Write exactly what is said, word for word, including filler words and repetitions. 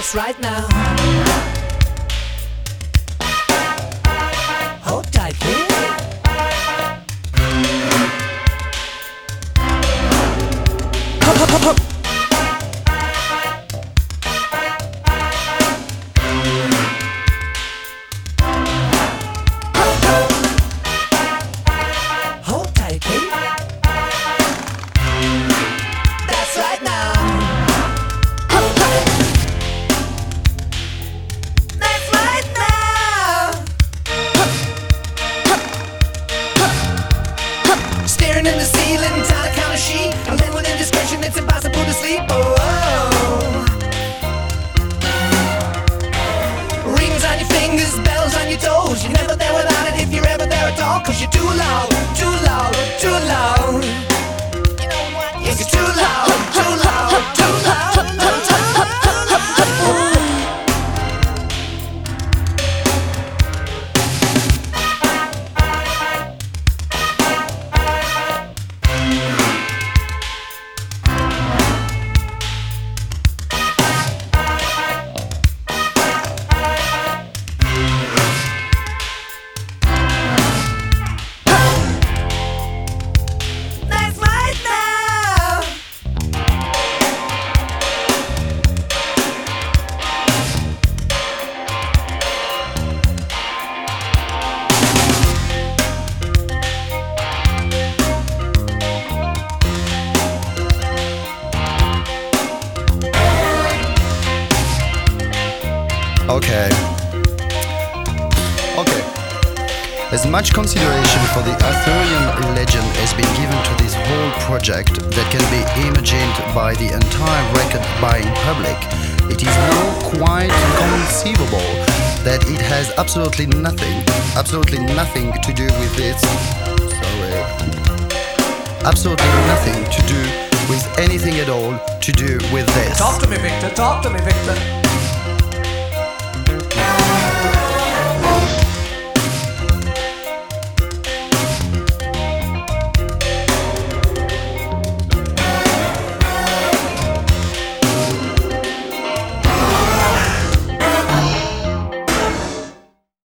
That's right now. Hold tight, kid. Hop, hop, hop, hop. Hold tight, kid. That's right now. Hop, hop. That's right now. Hop, hop, hop, hop. Staring in the ceiling, trying to count a sheet. A little indiscretion, it's impossible to sleep. Oh, oh. Rings on your fingers, bells on your toes. You're never there without it if you're ever there at all. Cause you're too loud, too loud, too loud. You know what? Yes, you're too loud, too loud, too loud, too loud. That's right now. Okay. Okay. As much consideration for the Arthurian legend has been given to this whole project that can be imagined by the entire record-buying public, it is now quite conceivable that it has absolutely nothing, absolutely nothing to do with its... Sorry. Absolutely nothing to do with anything at all to do with this. Talk to me, Victor. Talk to me, Victor.